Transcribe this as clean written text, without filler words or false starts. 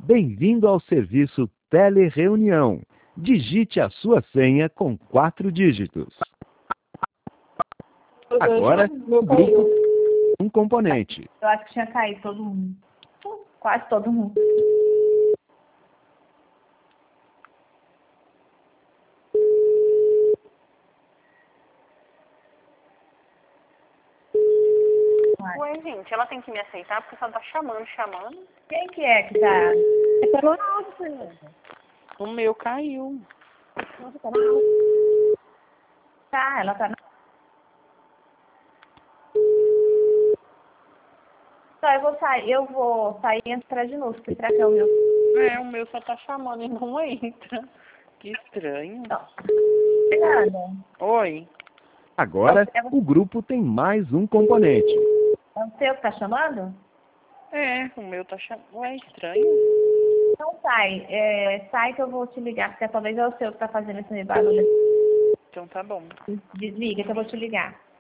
Bem-vindo ao serviço Telereunião. Digite a sua senha com 4 dígitos. Agora, o grupo um componente. Eu acho que tinha caído todo mundo. Quase todo mundo. Ué, gente, ela tem que me aceitar porque ela tá chamando. Quem que é que tá? É pelo áudio, Fernanda. O meu caiu. Nossa, tá, ela tá. Tá, eu vou sair e entrar de novo, porque será que é o meu? É, o meu só tá chamando e não entra. Que estranho. Não. Fernanda, Oi. Agora, o grupo tem mais um componente. é o seu que tá chamando? É, o meu tá chamando. Ué, estranho. Então sai. Sai que eu vou te ligar, porque talvez é o seu que tá fazendo esse barulho. Então tá bom. Desliga que eu vou te ligar.